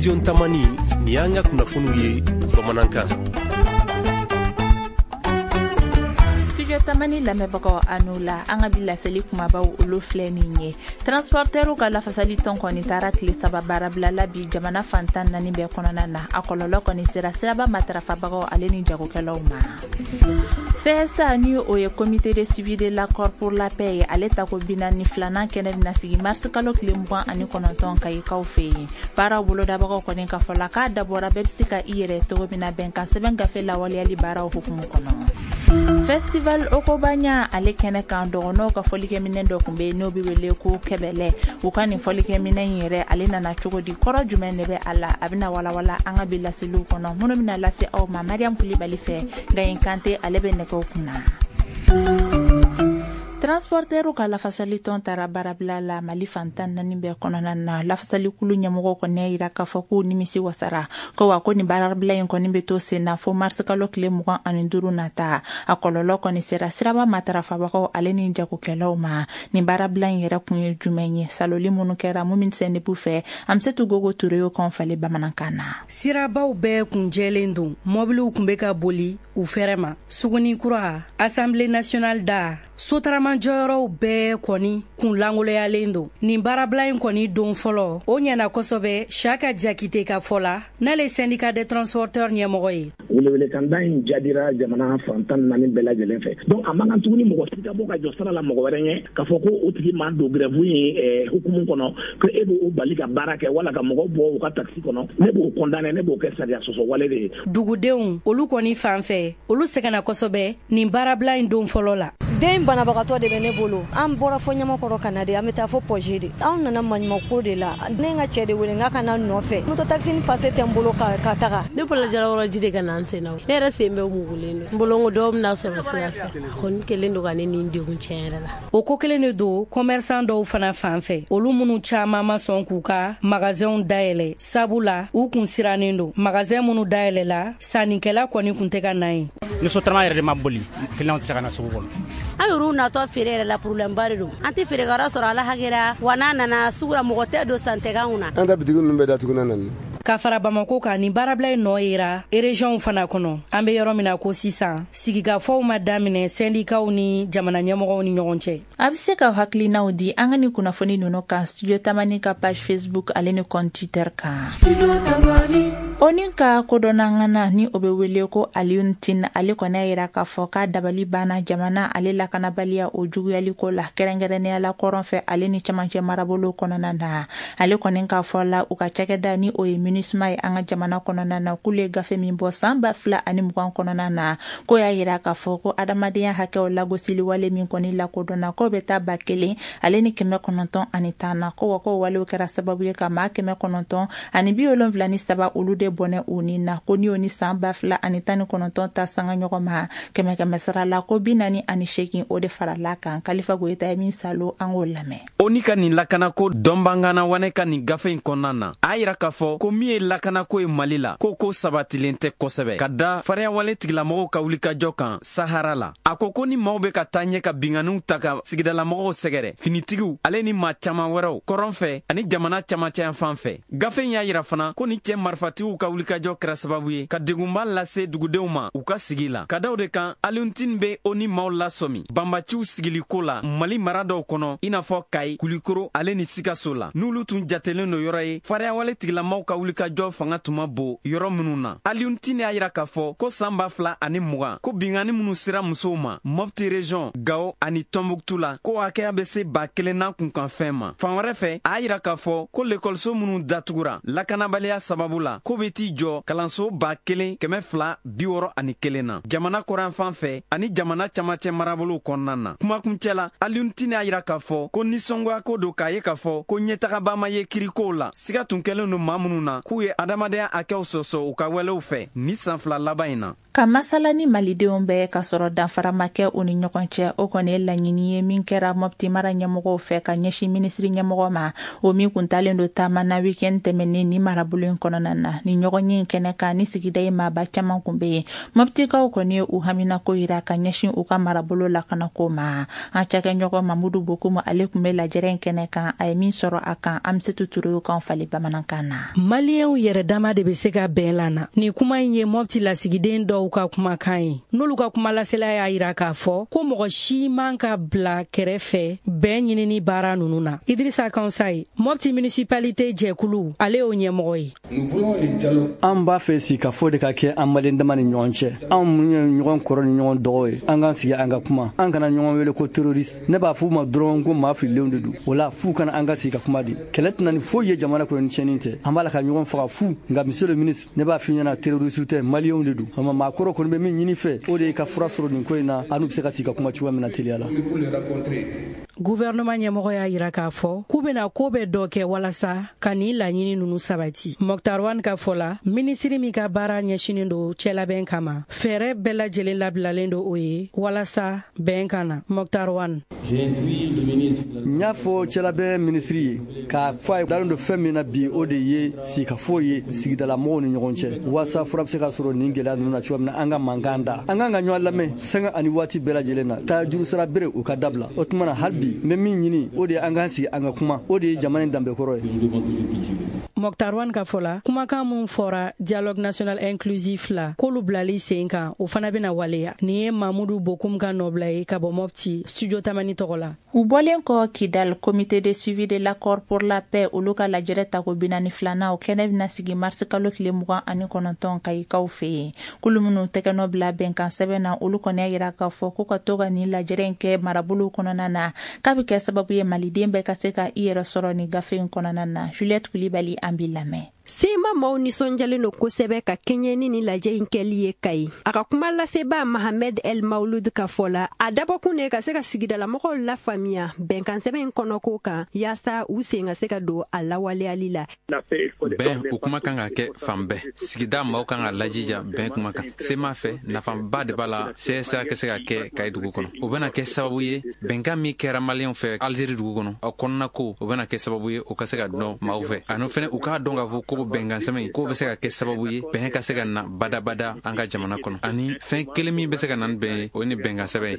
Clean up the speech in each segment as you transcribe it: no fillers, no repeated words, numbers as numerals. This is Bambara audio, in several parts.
studio Tamani ni y'an ka kunnafoniw ye bamanankan. Studio Tamani lamɛnbagaw anu la an ka bi laseli kumabaw olu filɛ nin ye. Transporteurs ka lafasali tɔn kɔni taara tile 3 baarabila la bi jamana fantan 4 bɛɛ kɔnɔna na. A kɔlɔlɔ kɔni sera siraba matarafabagaw ale ni jagokɛlaw ma. CSA ni o ye comité de suivi de l'accord pour la paix ye ale ta ko binani filanan kɛnɛ bɛna sigi mars kalo tile 29 Kayikaw fɛ yen. Baaraw bolodabagaw kɔni ka fɔ la k'a dabɔra bɛɛ bɛ se ka i yɛrɛ togo min na bɛn kan sɛbɛn gafe lawaleyali baaraw hukumu kɔnɔ. Festival Okobanya ale kɛnɛ kan dɔgɔnɔw ka fɔlikɛminɛ dɔ kun bɛ n'o bɛ wele ko kɛbɛlɛ. U ka nin fɔlikɛminɛ yɛrɛ ale nana cogo di kɔrɔ jumɛn de bɛ a la a bɛna walawala an ka bi laseliw kɔnɔ minnu bɛna lase aw ma Mariam Kulibali fɛ Gayin Kante ale bɛ nɛgɛw kunna. Transporteurs ka lafasali tɔn taara baarabila la Mali fantan 4 bɛɛ kɔnɔna na lafasali kulu ɲɛmɔgɔ kɔni yira k'a fɔ ko nimisi wasara ko wa ko ni baarabila in kɔni bɛ to sen na fo mars kalo tile 25 nata a kɔlɔlɔ kɔni sera siraba matarafabagaw ale ni jagokɛlaw ma ni baarabila in yɛrɛ kun ye jumɛn ye saloli minnu kɛra Mumin Sendibu fɛ Amsetu Gogo Ture yo kɔnfale bamanankan na. Sirabaw bɛɛ kun jɛlen don mobiliw kun bɛ ka boli u fɛrɛ ma suguni kura Assemblée nationale da sotarama jɔyɔrɔw bɛɛ kɔni kun langoloyalen don nin baarabila in kɔni don fɔlɔ o ɲɛna kosɛbɛ Shaka Jakite ka fɔ la n'ale syndicat des transporteurs ɲɛmɔgɔ ye. Welewelekanda in jadira jamana fantan 4 bɛɛ lajɛlen fɛ donc a man kan tuguni mɔgɔ si ka bɔ ka jɔ sara la mɔgɔ wɛrɛ ɲɛ k'a fɔ ko o tigi ma don grève ye hukumu kɔnɔ ko e b'o bali ka baara kɛ wala ka mɔgɔ bɔ u ka taxi kɔnɔ ne b'o condamner ne b'o kɛ sariya sɔsɔ wale de ye. Dugudenw olu kɔni fan fɛ olu sɛgɛnna kosɛbɛ nin baarabila in don fɔlɔ la. Den banabagatɔ de bɛ ne bolo an bɔra fɔ ɲamakɔrɔ kana de an bɛ taa fɔ projet de an nana maɲumako de la ne ka cɛ de wele n ka kana nɔfɛ moto taxi ni passe tɛ n bolo ka taga ne bolo Jalakɔrɔji de ka na an sen na ne yɛrɛ sen bɛ mugulen don n bolo ko dɔw bɛna sɔrɔ sira fɛ kɔni kelen don ka ne nin degun tiɲɛ yɛrɛ la. O ko kelen de don commerçant dɔw fana fan fɛ olu minnu caman ma sɔn k'u ka magasinw dayɛlɛ sabula u kun sirannen don magasin minnu dayɛlɛ la sannikɛla kɔni kun tɛ ka na yen. Ni sotarama yɛrɛ de ma boli client tɛ se ka na sugu kɔnɔ. An yɛrɛw natɔ feere yɛrɛ la problème ba de don an tɛ feerekɛyɔrɔ sɔrɔ ala hakɛra wa n'a nana sugu la mɔgɔ tɛ don santɛganw na. An ta bitigi ninnu bɛɛ datugunan nan. Ka fara Bamako kan ni baarabila in nɔ yera région fana kɔnɔ an bɛ yɔrɔ min na ko sisan sigikafɔw ma daminɛ syndicats ni jamana ɲɛmɔgɔw ni ɲɔgɔn cɛ. A bɛ se ka hakilinaw di an ka ni kunnafoni ninnu kan Studio Tamani ka page Facebook ale ni compte Twitter kan. Oni ka kodɔnangana ni o bɛ wele ko Alioune ale kɔni yira k'a fɔ k'a dabali banna jamana ale lakanabaliya o juguyali ko la kɛrɛnkɛrɛnnenya la kɔrɔn fɛ ale ni cɛmancɛ marabolo kɔnɔna na ale kɔni k'a fɔ la u ka cakɛda ni o ye MINUSMA ye an ka jamana kɔnɔna na k'ule gafe min bɔ san 2020 kɔnɔna na ko y'a yira k'a fɔ ko adamadenya hakɛw lagosili wale min kɔni lakodɔnna ko bɛ taa 1,000 ale ni 910 na ko wa ko walew kɛra sababu ye ka maa 973 olu de bɔnɛ u ni na ko ni o ni san 2019 ta sanga ɲɔgɔn ma 100 sara la ko 48 o de farala kan Kalifa Goyita ye min salo an k'o lamɛn. O ni ka nin lakana ko dɔnbangana wane ka nin gafe in kɔnɔna na a yira k'a fɔ ko min ye lakana ko ye Mali la ko sabatilen tɛ kosɛbɛ ka da fariyawale tigilamɔgɔw ka wulikajɔ kan Sahara la a ko ni maaw bɛ ka taa ɲɛ ka binganiw ta ka sigidalamɔgɔw sɛgɛrɛ finitigiw ale ni maa caman wɛrɛw kɔrɔn fɛ ani jamana camancɛ fan fɛ gafe in y'a yira fana ko ni cɛ marifatigiw ka wulikajɔ kɛra sababu ye ka degunba lase dugudenw ma u ka sigi la ka daw de kan Alioune bɛ o ni maaw lasɔmi banbaciw sigili ko la Mali mara dɔw kɔnɔ i n'a fɔ Kayi Kulikoro ale ni Sikaso la n'olu tun jatelen don yɔrɔ ye fariyawale tigilamɔgɔw ka wulikajɔ fanga tuma bo yɔrɔ minnu na Alioune y'a yira k'a fɔ ko san 2020 ko bingani minnu sera musow ma Mopti region Gao ani Tombouctou la ko hakɛya bɛ se 1000 na kunkan fɛn ma fan wɛrɛ fɛ a yira k'a fɔ ko lekɔliso minnu datugura lakanabaliya sababu la ko bɛ t'i jɔ kalanso 1261 na jamana kɔrɔn fan fɛ ani jamana camancɛ marabolo kɔnɔna na kumakuncɛ la Alioune y'a yira k'a fɔ ko nisɔngoya ko don k'a ye k'a fɔ ko ɲɛtagaba ma ye kirikow la siga tun kɛlen don maa minnu na k'u ye adamadenya hakɛw sɔsɔ u ka wɛlɛw fɛ ni san 2 laban in na ka masala ni malidenw bɛɛ ka sɔrɔ danfara ma kɛ u ni ɲɔgɔn cɛ o kɔni ye laɲini ye min kɛra Mopti mara ɲɛmɔgɔw fɛ ka ɲɛsin minisiri ɲɛmɔgɔ ma o min kun talen don taama na weekend tɛmɛnen ni marabolo in kɔnɔna na ni ɲɔgɔn ye kɛnɛ kan ni sigida ye maaba caman kun be yen. Moptikaw kɔni u hamina ko yira ka ɲɛsin u ka marabolo lakanako ma. An cakɛɲɔgɔn Mamudu Bokumu ale kun be lajɛrɛ kɛnɛ kan a ye min sɔrɔ a kan Amsetu Ture kan fali bamanankan na. Maliyɛnw yɛrɛ dama de be se ka bɛn la na. Ni kuma in ye Mopti lasigiden dɔw ka kumakan ye. N'olu ka kuma lasela y'a yira k'a fɔ ko mɔgɔ si man ka bila kɛrɛfɛ bɛn ɲinini baara nunu na. Idrissa Kansaye, Mopti municipalité jɛkulu ale y'o ɲɛmɔgɔ ye. An b'a fɛ si ka fɔ de ka kɛ an maliyɛn dama ni ɲɔgɔn cɛ. An mun ye ɲɔgɔn kɔrɔ ni ɲɔgɔn dɔgɔ ye. An k'an sigi an ka kuma. An kana ɲɔgɔn wele ko terroriste. Ne b'a f'u ma dɔrɔn ko maa fililenw de don. O la f'u kana an ka sigi ka kuma di. Kɛlɛ tɛna ni foyi ye jamana kɔnɔ ni tiɲɛni tɛ. An b'a la ka ɲɔgɔn faga fu. Nka monsieur le ministre, ne b'a f'i ɲɛna terroriste tɛ maliyɛnw de don. Ama maa kɔrɔ kɔni bɛ min ɲini fɛ o de ye ka fura sɔrɔ nin ko in na an n'u bɛ se ka sigi ka kuma cogoya min na teliya la. Gouvernement ɲɛmɔgɔ y'a yira k'a fɔ k'u bena ko bɛɛ dɔ kɛ walasa ka nin laɲini nunu sabati. Mokhtar Wane ka fɔ la minisiri min ka baara ɲɛsinin don cɛlabɛn kama fɛɛrɛ bɛɛ lajɛlen labilalen don o ye walasa bɛn ka na. Mokhtar Wane: n y'a fɔ cɛlabɛn minisiri ye k'a fɔ a ye dalen don fɛn min na bi o de ye sigikafɔ ye sigidalamɔgɔw ni ɲɔgɔn cɛ walasa fura bɛ se ka sɔrɔ nin gɛlɛya ninnu na cogoya min na an ka mankan da an kan ka ɲɔgɔn lamɛn sanga ani waati bɛɛ lajɛlen na taa juru sara bere o ka dabila. O tuma na hali bi n bɛ min ɲini o de ye an k'an sigi an ka kuma o de ye jamana in danbekɔrɔ ye. Mokhtar Wane ka fɔ la kumakan mun fɔra dialogue national inclusif la k'olu bilali sen kan o fana bena waleya. Nin ye Mamudu Bokum ka nɔbila ye ka bɔ Mopti studio Tamani tɔgɔ la. U bɔlen kɔ Kidal, comité de suivi de l'accord pour la paix olu ka lajɛrɛ tako 42 o kɛnɛ bena sigi mars kalo tile 29 Kayikaw fɛ yen. Kulu minnu tɛgɛnɔ bila bɛnkan sɛbɛn na olu kɔni y'a yira k'a fɔ ko ka to ka nin lajɛrɛ kɛ marabolo kɔnɔna na k'a bɛ kɛ sababu ye maliden bɛɛ ka se ka i yɛrɛ sɔrɔ ni gafe in kɔnɔna na. Juliette Kulibali an b'i lamɛn. Sema maaw nisɔnjalen do kosɛbɛ ka kɛɲɛni ni lajɛ in kɛli ye Kayi. A ka kuma laseba Mohamed El Maulud ka fɔ la a dabɔkun de ka se ka sigidalamɔgɔw lafaamuya bɛnkan sɛbɛn in kɔnɔko kan yaasa u sen ka se ka don a lawaleyali la. Bɛn o kuma kan ka kɛ fan bɛɛ. Sigida maaw kan ka lajija bɛn kuma kan. Sema fɛ nafaba de b'a la CSA ka se ka kɛ Kayi dugu kɔnɔ. O bɛna kɛ sababu ye bɛnkan min kɛra maliyɛnw fɛ Algérie dugu kɔnɔ a kɔnɔna ko o bɛna kɛ sababu ye o ka se ka dɔn maaw fɛ. Ani fɛnɛ u k'a dɔn k'a fɔ ko bɛnkan sɛbɛn ko bɛ se ka kɛ sababu ye bɛn ka se ka na badabada an ka jamana kɔnɔ ani fɛn kelen min bɛ se ka na ni bɛn ye o ni bɛnkan sɛbɛn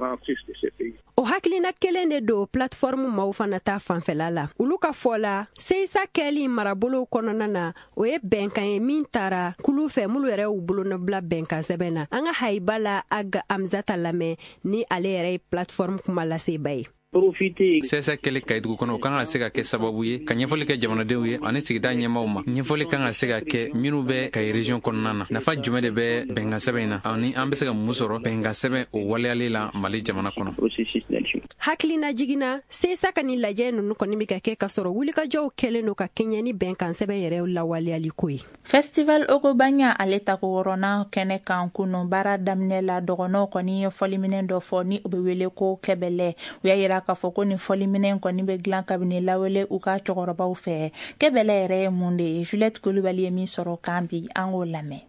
ye. O hakilina kelen de do plateforme maaw fana ta fanfɛla la. Olu ka fɔ la CSA kɛli marabolo kɔnɔna na o ye bɛnkan ye min taara kulu fɛ mulu yɛrɛ y'u bolonɔbila bɛnkan sɛbɛn na. An ka Hayiba la Aga Amzata lamɛn ni ale yɛrɛ ye plateforme kuma laseba ye. CSA kɛlɛ Kayi dugu kɔnɔ o kan ka se ka kɛ sababu ye ka ɲɛfɔli kɛ jamanadenw ye ani sigida ɲɛmaaw ma. Ɲɛfɔli kan ka se ka kɛ minnu bɛ Kayi region kɔnɔna na. Nafa jumɛn de bɛ bɛnkan sɛbɛn in na ani an bɛ se ka mun sɔrɔ bɛnkan sɛbɛn o waleyali la Mali jamana kɔnɔ. Hakilina jiginna CSA ka ni lajɛ ninnu kɔni bɛ ka kɛ ka sɔrɔ wulikajɔw kɛlen do ka kɛɲɛ ni bɛnkan sɛbɛn yɛrɛ lawaleyali ko ye. Festival Ogobanya ale tako 6nan kɛnɛ kan kunu baara daminɛ la dɔgɔnɔw kɔni ye fɔliminɛ dɔ fɔ ni o bɛ wele ko kɛbɛlɛ. U y'a yira k'a fɔ ko ni fɔliminɛ kɔni bɛ dilan kabini lawale u ka cɛkɔrɔbaw fɛ. Kɛbɛlɛ yɛrɛ ye mun de ye? Juliette Kulibali ye min sɔrɔ kan bi an k'o lamɛn.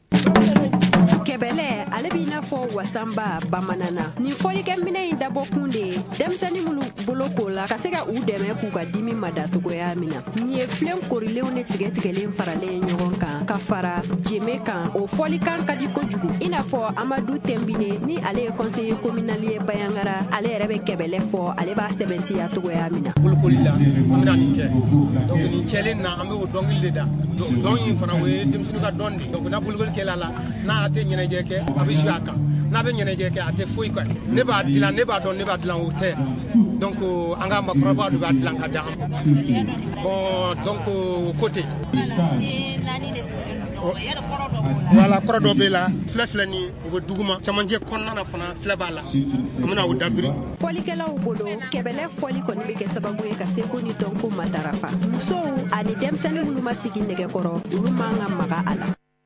Kɛbɛlɛ ale b'i n'a fɔ wasanba bamanana. Nin fɔlikɛminɛ in dabɔkun de ye denmisɛnnin minnu bolo k'o la ka se ka u dɛmɛ k'u ka dimi mada togoya min na. Nin ye filen korilenw ni tigɛtigɛlen faralen ɲɔgɔn kan ka fara jeme kan. O fɔlikan ka di kojugu i n'a fɔ Amadu Tembine ni ale ye conseiller communal ye Bayangara ale yɛrɛ bɛ kɛbɛlɛ fɔ ale b'a sɛbɛntiya togoya min na. Bolokoli la an bɛna nin kɛ donc nin cɛlen na an bɛ o dɔnkili de da dɔn in fana o ye denmisɛnninw ka dɔn de donc n'a bolokoli kɛla la n'a tɛ ɲɛnajɛ kɛ a bɛ jouer a kan n'a bɛ ɲɛnajɛ kɛ a tɛ foyi kɛ ne b'a dilan ne b'a dɔn ne b'a dilan o tɛ donc an ka makɔrɔbaw de b'a dilan ka d'an bon donc o côté voilà kɔrɔ dɔ bɛ la filɛ ni u bɛ duguma cɛmancɛ kɔnɔna na fana filɛ b'a la an bɛna o dabiri. Fɔlikɛlaw bolo kɛbɛlɛ fɔli kɔni bɛ kɛ sababu ye ka seko ni dɔnko matarafa musow ani denmisɛnnin minnu ma sigi nɛgɛkɔrɔ olu man ka maga a la.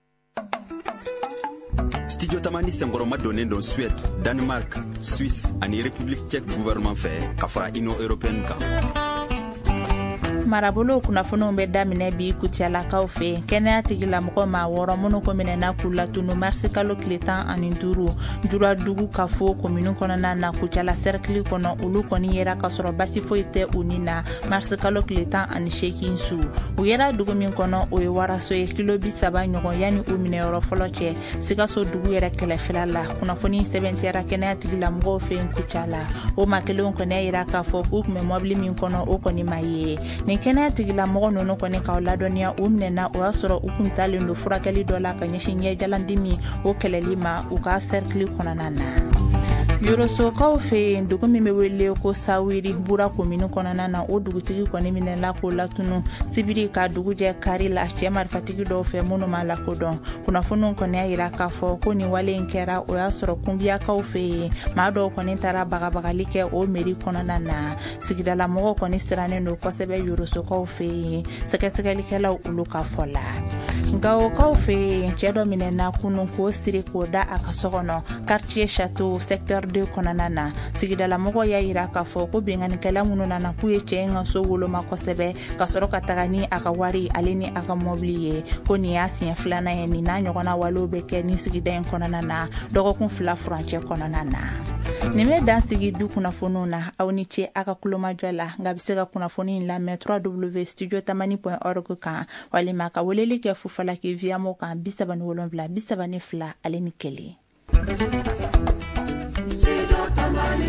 Studio Tamani senkɔrɔma donnen don Suède, Danemark, Suisse ani République tchèque gouvernement fɛ ka fara Union européenne kan. marabolo kunnafoniw bɛ daminɛ bi kutiyalakaw fɛ kɛnɛya tigilamɔgɔ ma wɔɔrɔ minnu ko minɛna k'u latunu marisi kalo tile 15 juradugu ka fɔ komini kɔnɔna na kucala sɛrikili kɔnɔ olu kɔni yera ka sɔrɔ basi foyi tɛ u ni na marisi kalo tile 18 su u yera dugu min kɔnɔ o ye waraso ye kilo 30 ɲɔgɔn yani u minɛyɔrɔ fɔlɔ cɛ sikaso dugu yɛrɛ kɛlɛfɛla la kunnafoni sɛbɛntiyara kɛnɛya tigilamɔgɔw fɛ kucala o ma kelenw kɔni yera k'a fɔ k'u tun bɛ mɔbili min kɔnɔ o kɔni ma ye nin kɛnɛya tigilamɔgɔ ninnu kɔni k'aw ladɔnniya u minɛna o y'a sɔrɔ u kun talen don furakɛli dɔ la ka ɲɛsin ɲɛjalandimi o kɛlɛli ma u ka sɛrikili kɔnɔna na yorosokaw fɛ dugu min bɛ wele ko sawiri bura komini kɔnɔna na o dugutigi kɔni minɛla k'o latunu sibiri ka dugu jɛ kari la cɛ marifatigi dɔw fɛ minnu ma lakodɔn kunnafoniw kɔni y'a yira k'a fɔ ko nin wale in kɛra o y'a sɔrɔ kungiyakaw fɛ maa dɔw kɔni taara bagabagali kɛ o meri kɔnɔna na sigidalamɔgɔw kɔni sirannen don kosɛbɛ yorosokaw fɛ sɛgɛsɛgɛlikɛlaw olu ka fɔ la nka o kaw fɛ cɛ dɔ minɛna kunun k'o siri k'o da a ka so kɔnɔ quartier château secteur 2 kɔnɔna na sigidalamɔgɔ y'a yira k'a fɔ ko benganikɛla minnu nana k'u ye cɛ in ka so woloma kosɛbɛ ka sɔrɔ ka taga ni a ka wari ale ni a ka mɔbili ye ko nin y'a siɲɛ filanan ye nin n'a ɲɔgɔnna walew bɛ kɛ ni sigida in kɔnɔna na dɔgɔkun 2 furancɛ kɔnɔna na nin bɛ dan sigi du kunnafoniw na aw ni ce a ka kulomajɔ la nka bɛ se ka kunnafoni in lamɛn www.studiotamani.org kan walima ka weleli kɛ fufalaki via mo kan 37 32 ale ni 1